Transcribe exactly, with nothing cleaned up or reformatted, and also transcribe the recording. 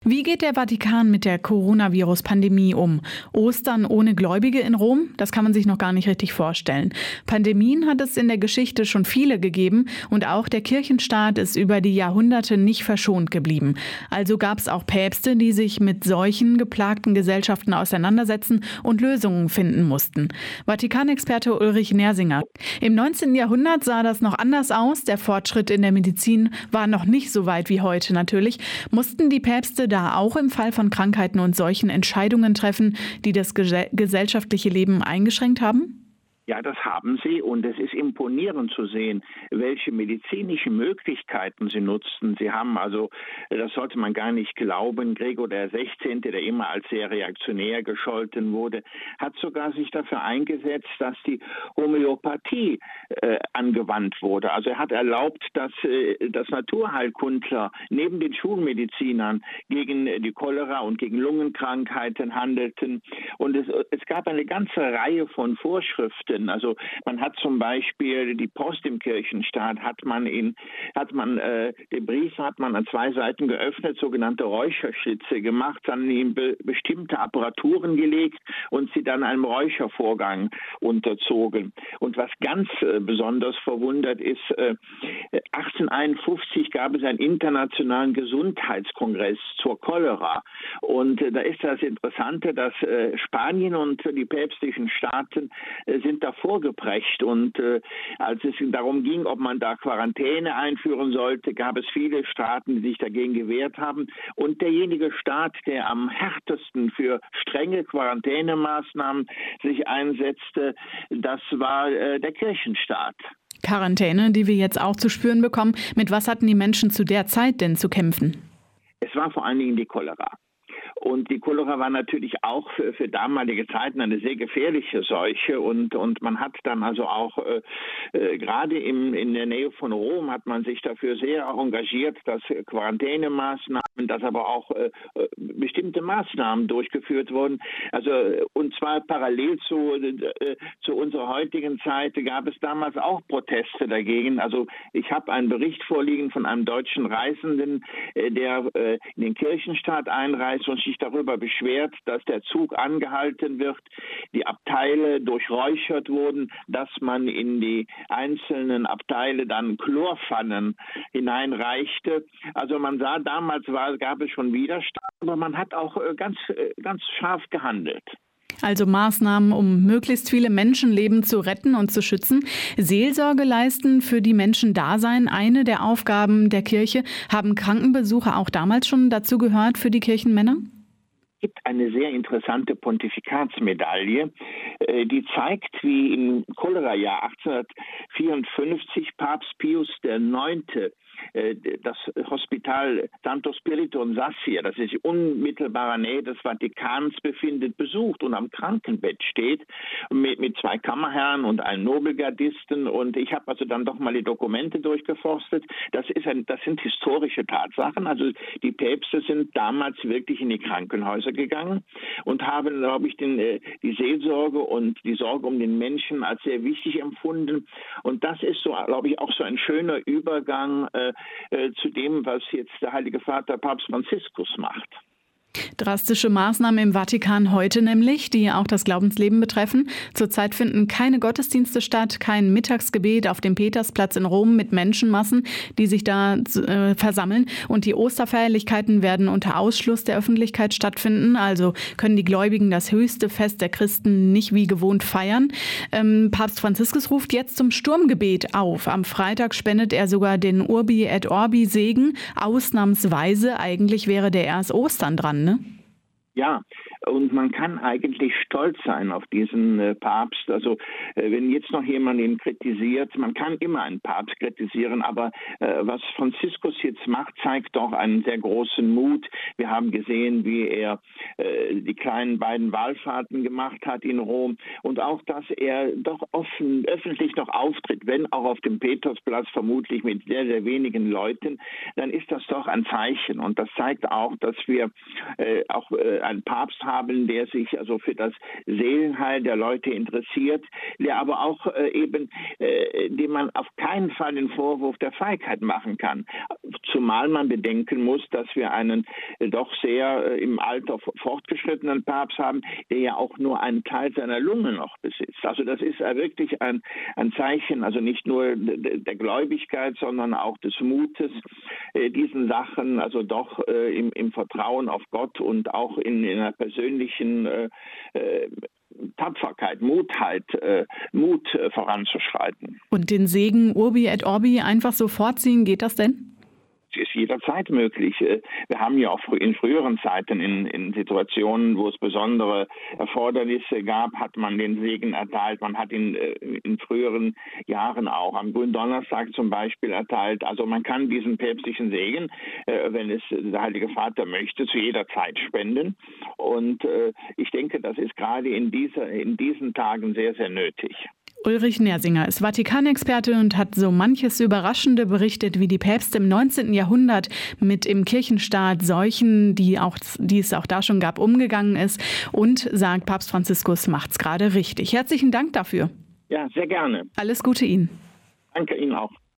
Wie geht der Vatikan mit der Coronavirus-Pandemie um? Ostern ohne Gläubige in Rom? Das kann man sich noch gar nicht richtig vorstellen. Pandemien hat es in der Geschichte schon viele gegeben und auch der Kirchenstaat ist über die Jahrhunderte nicht verschont geblieben. Also gab es auch Päpste, die sich mit solchen geplagten Gesellschaften auseinandersetzen und Lösungen finden mussten. Vatikanexperte Ulrich Nersinger. Im neunzehnten Jahrhundert sah das noch anders aus. Der Fortschritt in der Medizin war noch nicht so weit wie heute natürlich. Mussten die Päpste da auch im Fall von Krankheiten und Seuchen Entscheidungen treffen, die das ges- gesellschaftliche Leben eingeschränkt haben? Ja, das haben sie und es ist imponierend zu sehen, welche medizinischen Möglichkeiten sie nutzten. Sie haben also, das sollte man gar nicht glauben, Gregor der Sechzehnte, der immer als sehr reaktionär gescholten wurde, hat sogar sich dafür eingesetzt, dass die Homöopathie äh, angewandt wurde. Also er hat erlaubt, dass, äh, dass Naturheilkundler neben den Schulmedizinern gegen die Cholera und gegen Lungenkrankheiten handelten. Und es, es gab eine ganze Reihe von Vorschriften. Also man hat zum Beispiel die Post im Kirchenstaat, hat man in, hat man äh, den Brief hat man an zwei Seiten geöffnet, sogenannte Räucherschlitze gemacht, dann in be- bestimmte Apparaturen gelegt und sie dann einem Räuchervorgang unterzogen. Und was ganz äh, besonders verwundert ist, äh, achtzehnhunderteinundfünfzig gab es einen internationalen Gesundheitskongress zur Cholera. Und äh, da ist das Interessante, dass äh, Spanien und die päpstlichen Staaten äh, sind da vorgeprägt und äh, als es darum ging, ob man da Quarantäne einführen sollte, gab es viele Staaten, die sich dagegen gewehrt haben und derjenige Staat, der am härtesten für strenge Quarantänemaßnahmen sich einsetzte, das war äh, der Kirchenstaat. Quarantäne, die wir jetzt auch zu spüren bekommen. Mit was hatten die Menschen zu der Zeit denn zu kämpfen? Es war vor allen Dingen die Cholera. Und die Cholera war natürlich auch für, für damalige Zeiten eine sehr gefährliche Seuche und, und man hat dann also auch äh, äh, gerade im, in der Nähe von Rom hat man sich dafür sehr engagiert, dass Quarantänemaßnahmen, dass aber auch äh, bestimmte Maßnahmen durchgeführt wurden. Also und zwar parallel zu, äh, zu unserer heutigen Zeit gab es damals auch Proteste dagegen. Also ich habe einen Bericht vorliegen von einem deutschen Reisenden, äh, der äh, in den Kirchenstaat einreist und sich darüber beschwert, dass der Zug angehalten wird, die Abteile durchräuchert wurden, dass man in die einzelnen Abteile dann Chlorpfannen hineinreichte. Also man sah, damals war, gab es schon Widerstand, aber man hat auch ganz, ganz scharf gehandelt. Also Maßnahmen, um möglichst viele Menschenleben zu retten und zu schützen. Seelsorge leisten, für die Menschen da sein, eine der Aufgaben der Kirche. Haben Krankenbesuche auch damals schon dazu gehört für die Kirchenmänner? Es gibt eine sehr interessante Pontifikatsmedaille, die zeigt, wie im Cholera-Jahr achtzehnhundertvierundfünfzig Papst Pius der Neunte das Hospital Santo Spirito in Sassia, das sich unmittelbarer Nähe des Vatikans befindet, besucht und am Krankenbett steht mit, mit zwei Kammerherren und einem Nobelgardisten. Und ich habe also dann doch mal die Dokumente durchgeforstet. Das ist ein, das sind historische Tatsachen. Also die Päpste sind damals wirklich in die Krankenhäuser gegangen und haben, glaube ich, den, die Seelsorge und die Sorge um den Menschen als sehr wichtig empfunden. Und das ist so, glaube ich, auch so ein schöner Übergang äh, äh, zu dem, was jetzt der Heilige Vater Papst Franziskus macht. Drastische Maßnahmen im Vatikan heute nämlich, die auch das Glaubensleben betreffen. Zurzeit finden keine Gottesdienste statt, kein Mittagsgebet auf dem Petersplatz in Rom mit Menschenmassen, die sich da äh, versammeln. Und die Osterfeierlichkeiten werden unter Ausschluss der Öffentlichkeit stattfinden. Also können die Gläubigen das höchste Fest der Christen nicht wie gewohnt feiern. Ähm, Papst Franziskus ruft jetzt zum Sturmgebet auf. Am Freitag spendet er sogar den Urbi et Orbi Segen. Ausnahmsweise, eigentlich wäre der erst Ostern dran, ne? Ja, und man kann eigentlich stolz sein auf diesen äh, Papst. Also äh, wenn jetzt noch jemand ihn kritisiert, man kann immer einen Papst kritisieren, aber äh, was Franziskus jetzt macht, zeigt doch einen sehr großen Mut. Wir haben gesehen, wie er äh, die kleinen beiden Wallfahrten gemacht hat in Rom und auch, dass er doch offen, öffentlich noch auftritt, wenn auch auf dem Petersplatz vermutlich mit sehr, sehr wenigen Leuten, dann ist das doch ein Zeichen. Und das zeigt auch, dass wir äh, auch äh, einen Papst haben, haben, der sich also für das Seelenheil der Leute interessiert, der aber auch äh, eben, äh, dem man auf keinen Fall den Vorwurf der Feigheit machen kann. Zumal man bedenken muss, dass wir einen äh, doch sehr äh, im Alter fortgeschrittenen Papst haben, der ja auch nur einen Teil seiner Lunge noch besitzt. Also das ist äh, wirklich ein, ein Zeichen, also nicht nur de, der Gläubigkeit, sondern auch des Mutes, äh, diesen Sachen also doch äh, im, im Vertrauen auf Gott und auch in, in einer persönlichen äh, äh, Tapferkeit, Mutheit, äh, Mut äh, voranzuschreiten. Und den Segen Urbi et Orbi einfach so vorziehen, geht das denn? Es ist jederzeit möglich. Wir haben ja auch in früheren Zeiten in, in Situationen, wo es besondere Erfordernisse gab, hat man den Segen erteilt. Man hat ihn in früheren Jahren auch am Gründonnerstag zum Beispiel erteilt. Also man kann diesen päpstlichen Segen, wenn es der Heilige Vater möchte, zu jeder Zeit spenden. Und ich denke, das ist gerade in, dieser, in diesen Tagen sehr, sehr nötig. Ulrich Nersinger ist Vatikanexperte und hat so manches Überraschende berichtet, wie die Päpste im neunzehnten Jahrhundert mit im Kirchenstaat Seuchen, die, auch, die es auch da schon gab, umgegangen ist und sagt, Papst Franziskus macht's gerade richtig. Herzlichen Dank dafür. Ja, sehr gerne. Alles Gute Ihnen. Danke Ihnen auch.